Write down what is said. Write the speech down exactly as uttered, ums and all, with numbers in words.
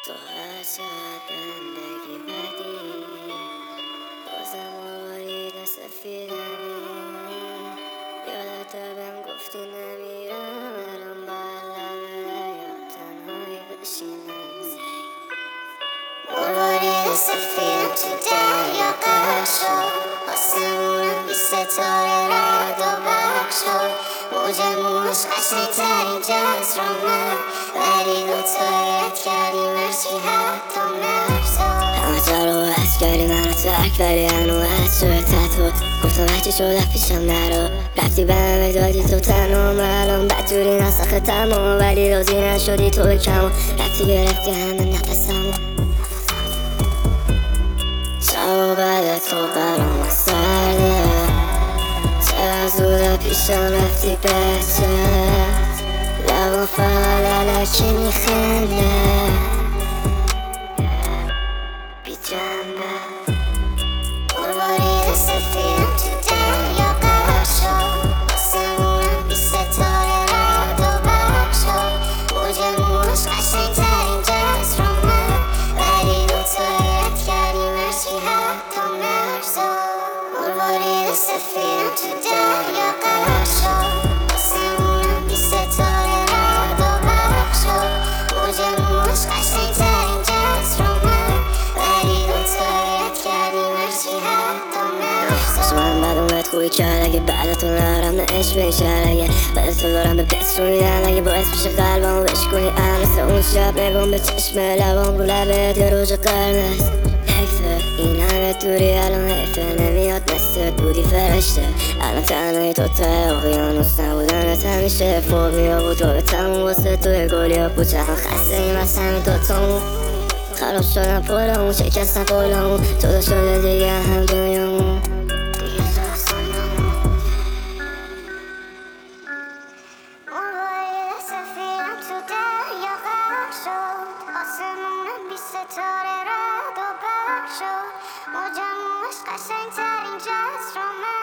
تو هر چقدر بندگی بدی بازم آواری سفیدمی یادت بهم گفتی نمیرم الان بر یا تنهایی بشینم آواری سفیدم تو دریا غرق شد آسمونم بی ستاره رد و برق شد موج موش قشنگترین جزرامه ولی دوتاییت کردیم هرچی حتی مرزا همه جا رو حس کردی منو ترک ولی هنو حس شده تطور گفتم هرچی شده پیشم نرو رفتی به همه دادی تو تنها الان بدجوری نسختم ولی راضی نشدی تو به کمو رفتی گرفتی همه نفسمو شب بعد تو برام سرده چه زوده پیشم رفتی بهتر لبا فقط علکی میخنده بی جنبه مروارید سفیدم تو دریا غرق شد آسمونم بی ستاره رد و برق شد موج موش قشنگترین جزرامه ولی دوتاییت کردیم هرچی حتی مرزا مروارید سفیدم تو دریا غرق شد آسمونم بی ستاره رد و برق شد موج موش قشنگترین جزرامه ولی دوتاییت کردیم هرچی حتی مرزا من بعد اومد خوبی کرد اگه بعد تو نرم نه عشق بشه اگه بعد تو دارم به پس رو میدن اگه باعث میشه قلبمو بشکنی الان مثل اون شب نگم به چشم لبام رو لبت یه روژ قرمز حیفه این همه دوری الان حیفه نمیاد مثل بودی فرشته الان تنهایی تو ته اقیانوس نبودنت همیشه فوبیا بود و به تموم واسه توی گلیا بود چقدر خسته ایم از همین دوتامون خراب شدن پلمون شکستن پلمون جدا شده دیگه هم دنیامون آسمونم بی ستاره رد و برق شد موج موش قشنگترین جزرامه